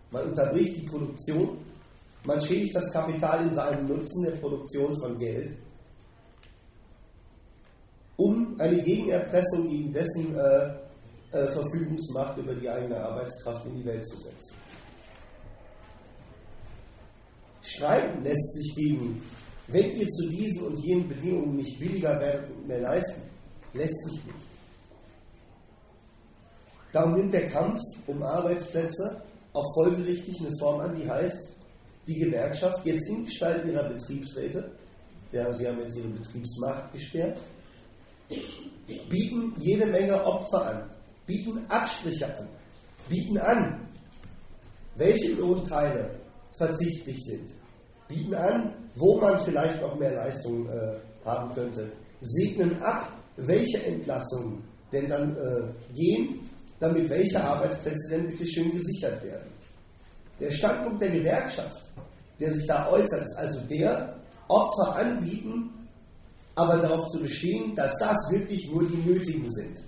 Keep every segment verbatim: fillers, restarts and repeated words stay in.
Man unterbricht die Produktion, man schädigt das Kapital in seinem Nutzen der Produktion von Geld, um eine Gegenerpressung gegen dessen äh, äh, Verfügungsmacht über die eigene Arbeitskraft in die Welt zu setzen. Streiten lässt sich gegen, wenn ihr zu diesen und jenen Bedingungen nicht billiger werdet und mehr leisten, lässt sich nicht. Darum nimmt der Kampf um Arbeitsplätze auch folgerichtig eine Form an, die heißt, die Gewerkschaft, jetzt in Gestalt ihrer Betriebsräte, ja, sie haben jetzt ihre Betriebsmacht gestärkt, bieten jede Menge Opfer an, bieten Abstriche an, bieten an, welche Lohnteile verzichtlich sind, bieten an, wo man vielleicht noch mehr Leistung äh, haben könnte, segnen ab, welche Entlassungen denn dann äh, gehen, damit welche Arbeitsplätze denn bitte schön gesichert werden. Der Standpunkt der Gewerkschaft, der sich da äußert, ist also der, Opfer anbieten, aber darauf zu bestehen, dass das wirklich nur die nötigen sind.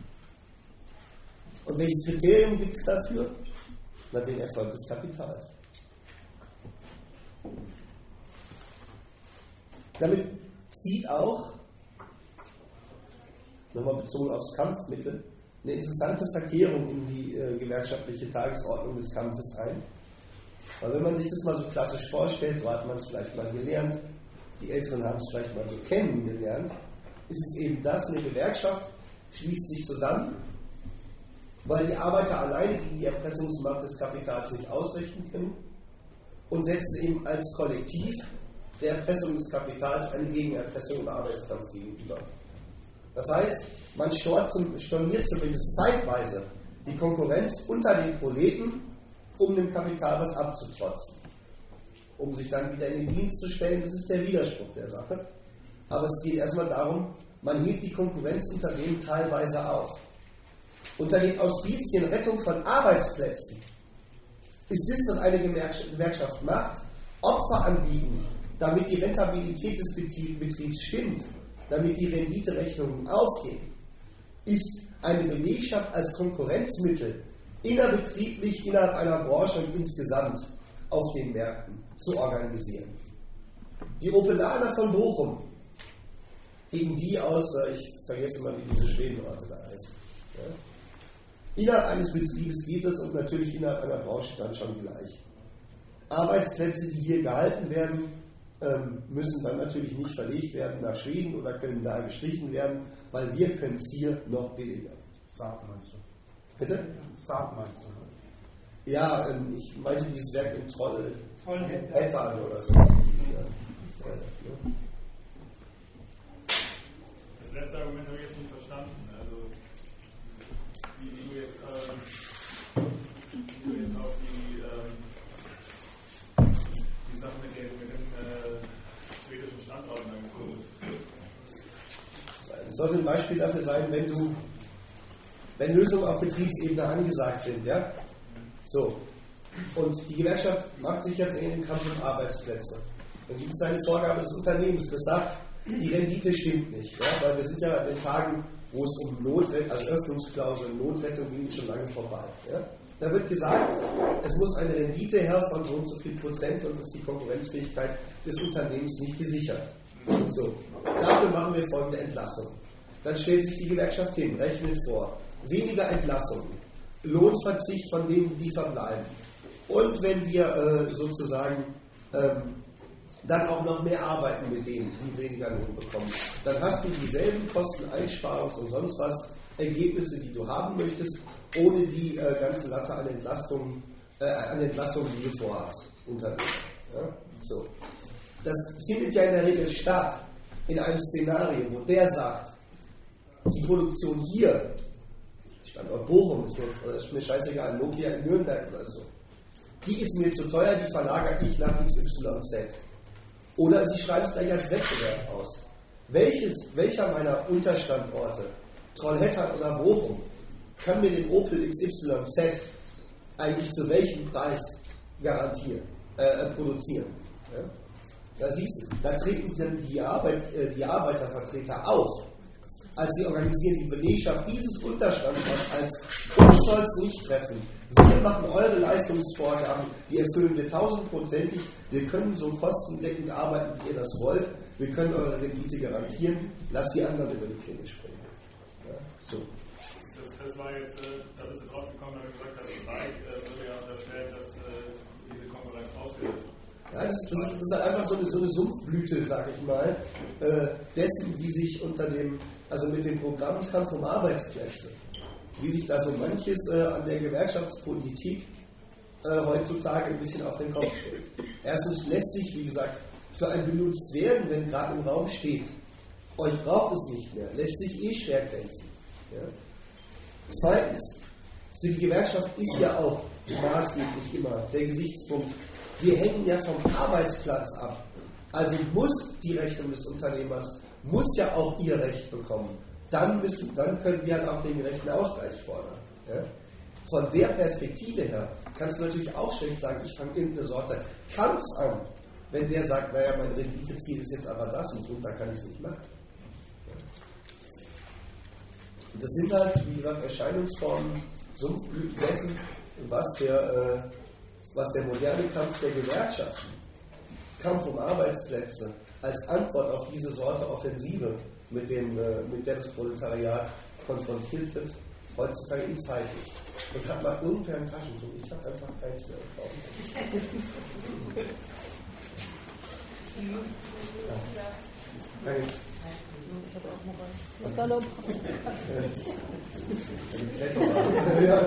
Und welches Kriterium gibt es dafür? Na, den Erfolg des Kapitals. Damit zieht auch, nochmal bezogen aufs Kampfmittel, eine interessante Verkehrung in die äh, gewerkschaftliche Tagesordnung des Kampfes ein. Weil wenn man sich das mal so klassisch vorstellt, so hat man es vielleicht mal gelernt, die Älteren haben es vielleicht mal so kennengelernt, ist es eben das, eine Gewerkschaft schließt sich zusammen, weil die Arbeiter alleine gegen die Erpressungsmacht des Kapitals nicht ausrichten können und setzt eben als Kollektiv der Erpressung des Kapitals eine Gegenerpressung im Arbeitskampf gegenüber. Das heißt, man storniert zumindest zeitweise die Konkurrenz unter den Proleten, um dem Kapital was abzutrotzen. Um sich dann wieder in den Dienst zu stellen, das ist der Widerspruch der Sache. Aber es geht erstmal darum, man hebt die Konkurrenz unter denen teilweise auf. Unter den Auspizien Rettung von Arbeitsplätzen ist das, was eine Gewerkschaft macht, Opfer anbieten, damit die Rentabilität des Betriebs stimmt, damit die Renditerechnungen aufgehen, ist eine Belegschaft als Konkurrenzmittel innerbetrieblich innerhalb einer Branche und insgesamt auf den Märkten zu organisieren. Die Opelaner von Bochum, gegen die aus, ich vergesse mal, wie diese Schwedenorte da heißen. Ja. Innerhalb eines Betriebes geht es und natürlich innerhalb einer Branche dann schon gleich. Arbeitsplätze, die hier gehalten werden, müssen dann natürlich nicht verlegt werden nach Schweden oder können da gestrichen werden, weil wir können es hier noch billiger. Saab meinst du? Bitte? Saab meinst du? Ja, ich meinte dieses Werk in Troll, Trollhättan oder so. Das letzte Argument habe ich jetzt nicht verstanden. Also, wie, wie du jetzt, ähm, wie du jetzt auf die, ähm, die Sache mit dem, mit dem äh, schwedischen Standorten angekommen bist. Das sollte ein Beispiel dafür sein, wenn du, wenn Lösungen auf Betriebsebene angesagt sind, ja? So. Und die Gewerkschaft macht sich jetzt in den Kampf um Arbeitsplätze. Dann gibt es eine Vorgabe des Unternehmens, das sagt, die Rendite stimmt nicht, ja? Weil wir sind ja an den Tagen, wo es um Notrettung, also Öffnungsklauseln, Notrettung ging schon lange vorbei. Ja? Da wird gesagt, es muss eine Rendite her von so und so viel Prozent und ist die Konkurrenzfähigkeit des Unternehmens nicht gesichert. Und so. Dafür machen wir folgende Entlassung. Dann stellt sich die Gewerkschaft hin, rechnet vor, weniger Entlassungen, Lohnverzicht von denen, die verbleiben. Und wenn wir äh, sozusagen ähm, dann auch noch mehr arbeiten mit denen, die weniger Lohn bekommen, dann hast du dieselben Kosten, Einsparungs- und sonst was Ergebnisse, die du haben möchtest, ohne die äh, ganze Latte an Entlastungen, äh, an Entlastungen, die du vorhast, unterwegs. Ja? So. Das findet ja in der Regel statt in einem Szenario, wo der sagt, die Produktion hier, Standort Bochum ist mir, oder ist mir scheißegal, Nokia in Nürnberg oder so, die ist mir zu teuer, die verlagere ich nach X Y Z. Oder sie schreiben es gleich als Wettbewerb aus. Welches, welcher meiner Unterstandorte, Trollhättan oder Bochum, kann mir den Opel X Y Z eigentlich zu welchem Preis garantieren, äh, produzieren? Ja? Da siehst du, da treten die, Arbeit, äh, die Arbeitervertreter auf als sie organisieren die Belegschaft dieses Unterstands als uns soll es nicht treffen. Wir machen eure Leistungsvorgaben, die erfüllen wir tausendprozentig. Wir können so kostendeckend arbeiten, wie ihr das wollt. Wir können eure Rendite garantieren. Lasst die anderen über die Klinge springen. Ja, so. Das, das war jetzt, äh, da bist du drauf gekommen, weil du gesagt hast, Reich äh, würde ja unterstellen, dass äh, diese Konkurrenz ausgeht. Ja, das, das, das ist halt einfach so eine, so eine Sumpfblüte, sag ich mal, äh, dessen, wie sich unter dem, also mit dem Programmkampf um Arbeitsplätze, wie sich da so manches äh, an der Gewerkschaftspolitik äh, heutzutage ein bisschen auf den Kopf stellt. Erstens lässt sich, wie gesagt, für ein benutzt werden, wenn gerade im Raum steht, euch braucht es nicht mehr, lässt sich eh schwer kämpfen. Ja? Zweitens, für die Gewerkschaft ist ja auch maßgeblich immer der Gesichtspunkt, wir hängen ja vom Arbeitsplatz ab. Also muss die Rechnung des Unternehmers, muss ja auch ihr Recht bekommen. Dann, müssen, dann können wir halt auch den gerechten Ausgleich fordern. Ja? Von der Perspektive her kannst du natürlich auch schlecht sagen, ich fange irgendeine Sorte Kampf an, wenn der sagt, naja, mein Renditeziel ist jetzt aber das und drunter kann ich es nicht machen. Ja? Und das sind halt, wie gesagt, Erscheinungsformen Sumpfblüten dessen, was der, äh, was der moderne Kampf der Gewerkschaften, Kampf um Arbeitsplätze, als Antwort auf diese Sorte Offensive, mit, dem, äh, mit der das Proletariat konfrontiert wird, heutzutage in Zeit ist. Und hat mal irgendwer ein Taschentuch? Ich habe einfach keins mehr gekauft. Ja. Danke. Ich habe auch noch was. Ja.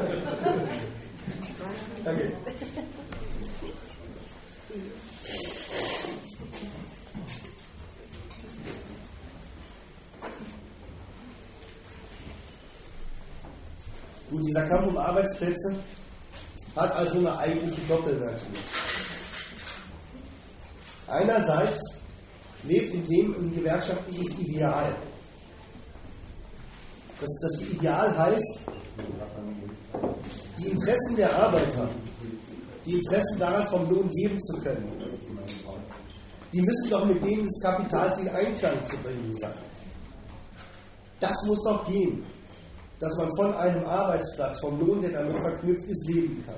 Danke. Gut, dieser Kampf um Arbeitsplätze hat also eine eigentliche Doppelnatur. Einerseits lebt in dem ein gewerkschaftliches Ideal. Das, das Ideal heißt, die Interessen der Arbeiter, die Interessen daran, vom Lohn geben zu können, die müssen doch mit denen des Kapitals in Einklang zu bringen sein. Das muss doch gehen, dass man von einem Arbeitsplatz, vom Lohn, der damit verknüpft ist, leben kann.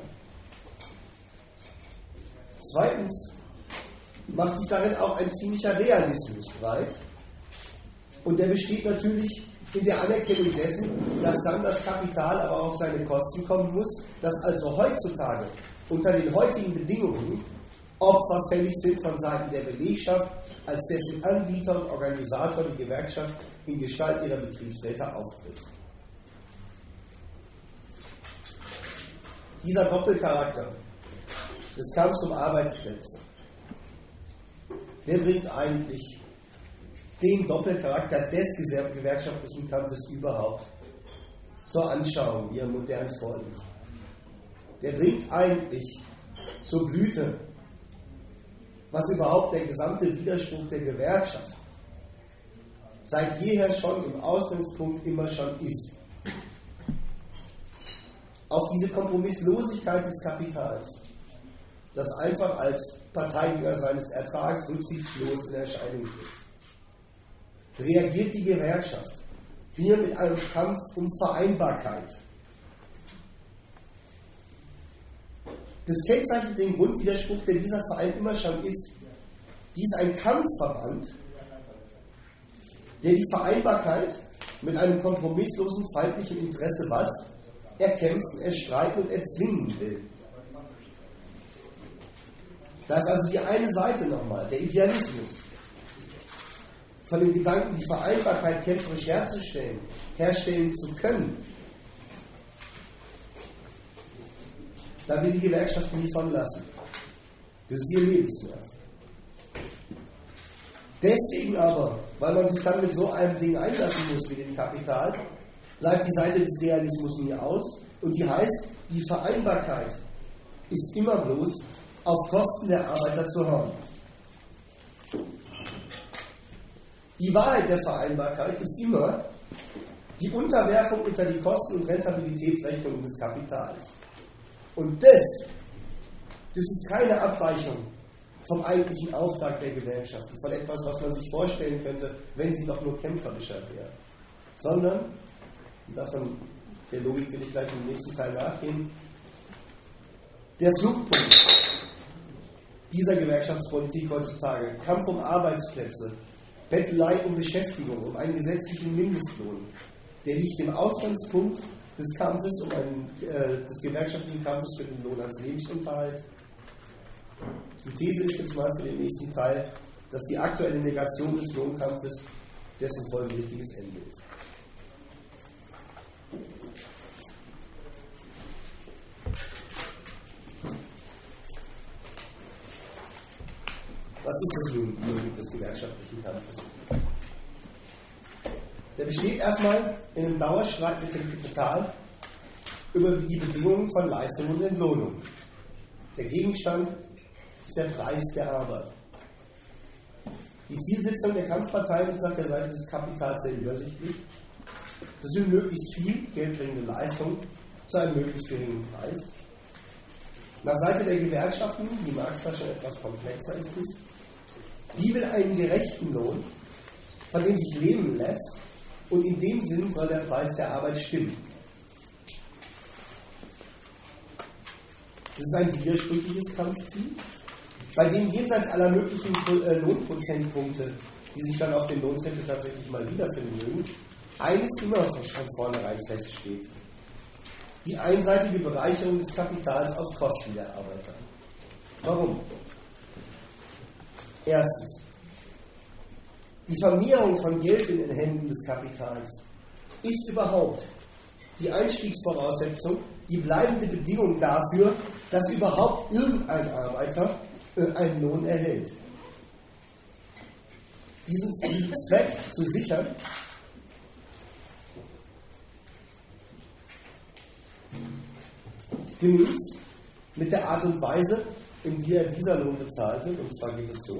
Zweitens macht sich darin auch ein ziemlicher Realismus breit. Und der besteht natürlich in der Anerkennung dessen, dass dann das Kapital aber auf seine Kosten kommen muss, dass also heutzutage unter den heutigen Bedingungen Opfer fällig sind von Seiten der Belegschaft, als dessen Anbieter und Organisator die Gewerkschaft in Gestalt ihrer Betriebsräte auftritt. Dieser Doppelcharakter des Kampfs um Arbeitsplätze, der bringt eigentlich den Doppelcharakter des gewerkschaftlichen Kampfes überhaupt zur Anschauung, wie er modern vorliegt. Der bringt eigentlich zur Blüte, was überhaupt der gesamte Widerspruch der Gewerkschaft seit jeher schon im Ausgangspunkt immer schon ist. Auf diese Kompromisslosigkeit des Kapitals, das einfach als Parteigänger seines Ertrags rücksichtslos in Erscheinung tritt, reagiert die Gewerkschaft hier mit einem Kampf um Vereinbarkeit. Das kennzeichnet den Grundwiderspruch, der dieser Verein immer schon ist. Dies ist ein Kampfverband, der die Vereinbarkeit mit einem kompromisslosen feindlichen Interesse was? Erkämpfen, erstreiten und erzwingen will. Da ist also die eine Seite nochmal, der Idealismus. Von dem Gedanken, die Vereinbarkeit kämpferisch herzustellen, herstellen zu können. Da will die Gewerkschaft nie von lassen. Das ist ihr Lebensnerv. Deswegen aber, weil man sich dann mit so einem Ding einlassen muss wie dem Kapital, bleibt die Seite des Realismus nie aus und die heißt, die Vereinbarkeit ist immer bloß auf Kosten der Arbeiter zu haben. Die Wahrheit der Vereinbarkeit ist immer die Unterwerfung unter die Kosten- und Rentabilitätsrechnungen des Kapitals. Und das, das ist keine Abweichung vom eigentlichen Auftrag der Gewerkschaften, von etwas, was man sich vorstellen könnte, wenn sie doch nur kämpferischer wäre. sondern, und davon der Logik will ich gleich im nächsten Teil nachgehen, der Fluchtpunkt dieser Gewerkschaftspolitik heutzutage, Kampf um Arbeitsplätze, Bettelei um Beschäftigung, um einen gesetzlichen Mindestlohn, der liegt im Ausgangspunkt des Kampfes, um einen, äh, des gewerkschaftlichen Kampfes für den Lohn als Lebensunterhalt. Die These ist jetzt mal für den nächsten Teil, dass die aktuelle Negation des Lohnkampfes dessen folgerichtiges Ende ist. Was ist das nun, die Logik des gewerkschaftlichen Kampfes? Der besteht erstmal in einem Dauerstreit mit dem Kapital über die Bedingungen von Leistung und Entlohnung. Der Gegenstand ist der Preis der Arbeit. Die Zielsetzung der Kampfparteien ist nach der Seite des Kapitals sehr übersichtlich. Das sind möglichst viel geldbringende Leistung zu einem möglichst geringen Preis. Nach Seite der Gewerkschaften, die Markttasche etwas komplexer ist es, die will einen gerechten Lohn, von dem sich leben lässt, und in dem Sinn soll der Preis der Arbeit stimmen. Das ist ein widersprüchliches Kampfziel, bei dem jenseits aller möglichen Lohnprozentpunkte, die sich dann auf den Lohnzettel tatsächlich mal wiederfinden mögen, eines immer von vornherein feststeht: die einseitige Bereicherung des Kapitals auf Kosten der Arbeiter. Warum? Erstens: die Vermehrung von Geld in den Händen des Kapitals ist überhaupt die Einstiegsvoraussetzung, die bleibende Bedingung dafür, dass überhaupt irgendein Arbeiter äh, einen Lohn erhält. Diesen, diesen Zweck zu sichern, genügt mit der Art und Weise, in der dieser Lohn bezahlt wird, und zwar geht es so: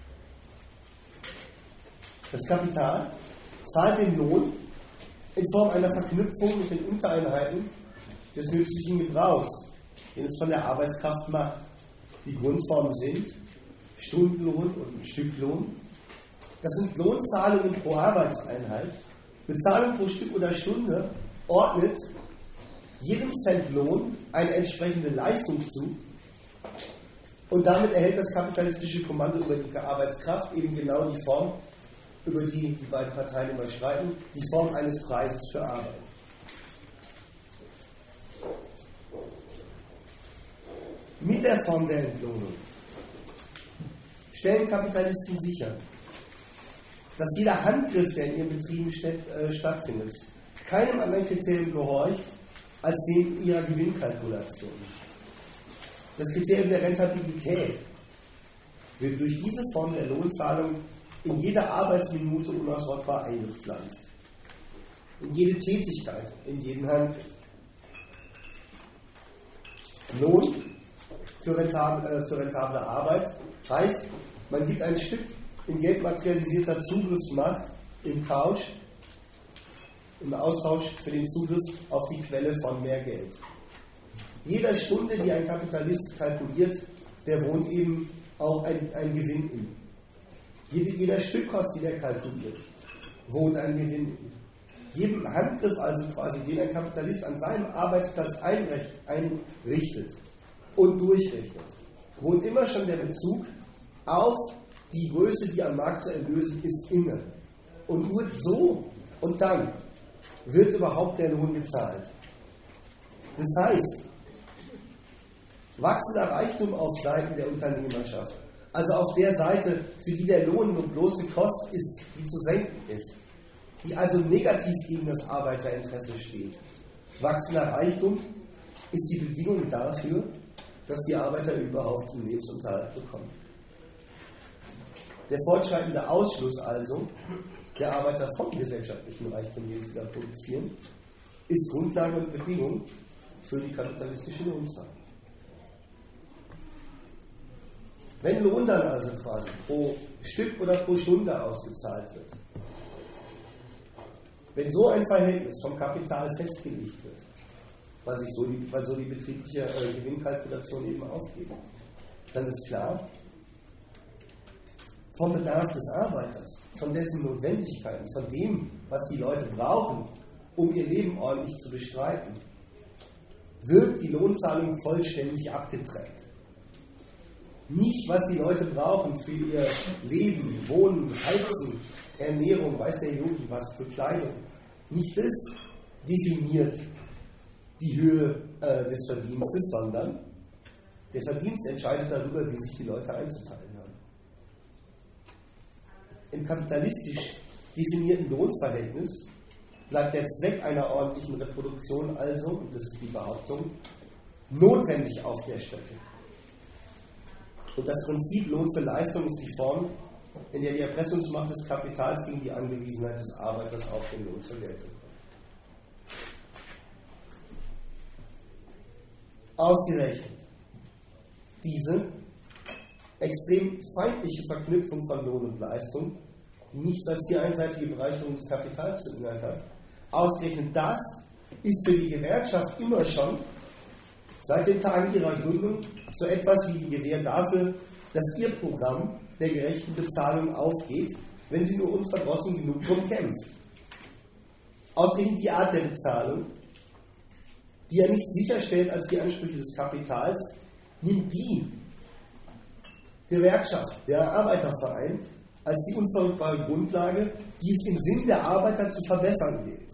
Das Kapital zahlt den Lohn in Form einer Verknüpfung mit den Untereinheiten des nützlichen Gebrauchs, den es von der Arbeitskraft macht. Die Grundformen sind Stundenlohn und Stücklohn. Das sind Lohnzahlungen pro Arbeitseinheit. Bezahlung pro Stück oder Stunde ordnet jedem Cent Lohn eine entsprechende Leistung zu, und damit erhält das kapitalistische Kommando über die Arbeitskraft eben genau die Form, über die die beiden Parteien immer streiten, die Form eines Preises für Arbeit. Mit der Form der Entlohnung stellen Kapitalisten sicher, dass jeder Handgriff, der in ihren Betrieben st- äh, stattfindet, keinem anderen Kriterium gehorcht als dem ihrer Gewinnkalkulation. Das Kriterium der Rentabilität wird durch diese Form der Lohnzahlung in jede Arbeitsminute unausrottbar eingepflanzt. In jede Tätigkeit, in jeden Handgriff. Lohn für rentable, äh, für rentable Arbeit heißt, man gibt ein Stück in Geld materialisierter Zugriffsmacht im Tausch, im Austausch für den Zugriff auf die Quelle von mehr Geld. Jeder Stunde, die ein Kapitalist kalkuliert, der wohnt eben auch ein, ein Gewinn in. Jede, jeder Stückkost, die der kalkuliert, wohnt ein Gewinn in. Jedem Handgriff, also quasi, den ein Kapitalist an seinem Arbeitsplatz einrecht, einrichtet und durchrechnet, wohnt immer schon der Bezug auf die Größe, die am Markt zu erlösen ist, inne. Und nur so und dann wird überhaupt der Lohn gezahlt. Das heißt, wachsender Reichtum auf Seiten der Unternehmerschaft, also auf der Seite, für die der Lohn nur bloße Kost ist, die zu senken ist, die also negativ gegen das Arbeiterinteresse steht. Wachsender Reichtum ist die Bedingung dafür, dass die Arbeiter überhaupt einen Lebensunterhalt bekommen. Der fortschreitende Ausschluss also der Arbeiter vom gesellschaftlichen Reichtum, den sie da produzieren, ist Grundlage und Bedingung für die kapitalistische Lohnzahlung. Wenn Lohn dann also quasi pro Stück oder pro Stunde ausgezahlt wird, wenn so ein Verhältnis vom Kapital festgelegt wird, weil, sich so, die, weil so die betriebliche äh, Gewinnkalkulation eben aufgeht, dann ist klar, vom Bedarf des Arbeiters, von dessen Notwendigkeiten, von dem, was die Leute brauchen, um ihr Leben ordentlich zu bestreiten, wird die Lohnzahlung vollständig abgetrennt. Nicht, was die Leute brauchen für ihr Leben, Wohnen, Heizen, Ernährung, weiß der Yogi was, Bekleidung. Nicht das definiert die Höhe äh, des Verdienstes, sondern der Verdienst entscheidet darüber, wie sich die Leute einzuteilen haben. Im kapitalistisch definierten Lohnverhältnis bleibt der Zweck einer ordentlichen Reproduktion also, und das ist die Behauptung, notwendig auf der Strecke. Und das Prinzip Lohn für Leistung ist die Form, in der die Erpressungsmacht des Kapitals gegen die Angewiesenheit des Arbeiters auf den Lohn zur Geltung kommt. Ausgerechnet diese extrem feindliche Verknüpfung von Lohn und Leistung, die nichts als die einseitige Bereicherung des Kapitals zu Inhalt hat, ausgerechnet das ist für die Gewerkschaft immer schon seit den Tagen ihrer Gründung so etwas wie die Gewähr dafür, dass ihr Programm der gerechten Bezahlung aufgeht, wenn sie nur unverdrossen genug drum kämpft. Ausgerechnet die Art der Bezahlung, die ja nichts sicherstellt als die Ansprüche des Kapitals, nimmt die Gewerkschaft, der Arbeiterverein, als die unverrückbare Grundlage, die es im Sinn der Arbeiter zu verbessern gilt.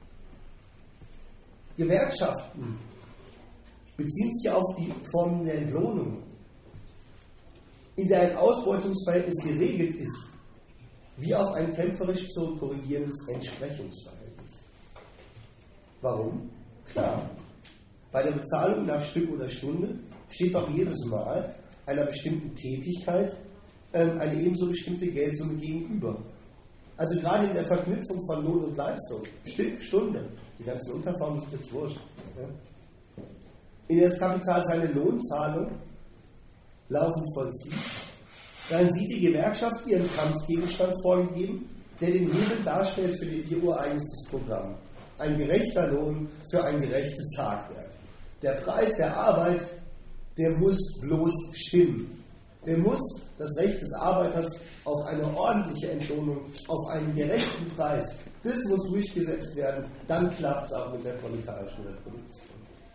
Gewerkschaften beziehen sich auf die Formen der Entlohnung, in der ein Ausbeutungsverhältnis geregelt ist, wie auf ein kämpferisch zu korrigierendes Entsprechungsverhältnis. Warum? Klar, bei der Bezahlung nach Stück oder Stunde steht auch jedes Mal einer bestimmten Tätigkeit ähm, eine ebenso bestimmte Geldsumme gegenüber. Also gerade in der Verknüpfung von Lohn und Leistung, Stück, Stunde, die ganzen Unterformen sind jetzt wurscht, ja? In der das Kapital seine Lohnzahlung laufend vollzieht, dann sieht die Gewerkschaft ihren Kampfgegenstand vorgegeben, der den Hebel darstellt für ihr ureigenstes Programm. Ein gerechter Lohn für ein gerechtes Tagwerk. Der Preis der Arbeit, der muss bloß stimmen. Der muss das Recht des Arbeiters auf eine ordentliche Entlohnung, auf einen gerechten Preis, das muss durchgesetzt werden, dann klappt es auch mit der proletarischen Reproduktion.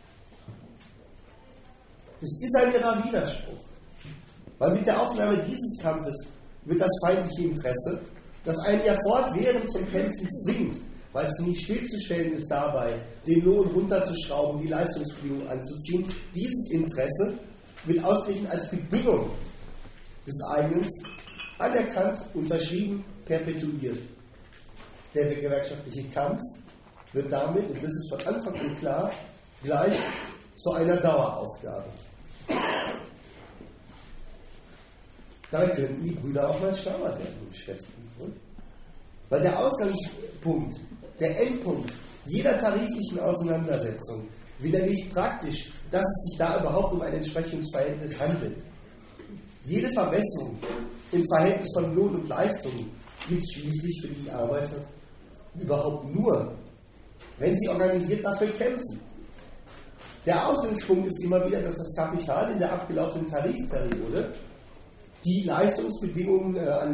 Das ist ein irrer Widerspruch, weil mit der Aufnahme dieses Kampfes wird das feindliche Interesse, das einen ja fortwährend zum Kämpfen zwingt, weil es nicht stillzustellen ist dabei, den Lohn runterzuschrauben, die Leistungsbedingungen anzuziehen, dieses Interesse wird ausgerechnet als Bedingung des Eignens anerkannt, unterschrieben, perpetuiert. Der gewerkschaftliche Kampf wird damit, und das ist von Anfang an klar, gleich zu einer Daueraufgabe. Dabei könnten die Brüder auch mal schlauer werden, die Schwestern. Weil der Ausgangspunkt, der Endpunkt jeder tariflichen Auseinandersetzung widerlegt praktisch, dass es sich da überhaupt um ein Entsprechungsverhältnis handelt. Jede Verbesserung im Verhältnis von Lohn und Leistung gibt es schließlich für die Arbeiter überhaupt nur, wenn sie organisiert dafür kämpfen. Der Ausgangspunkt ist immer wieder, dass das Kapital in der abgelaufenen Tarifperiode die Leistungsbedingungen äh, an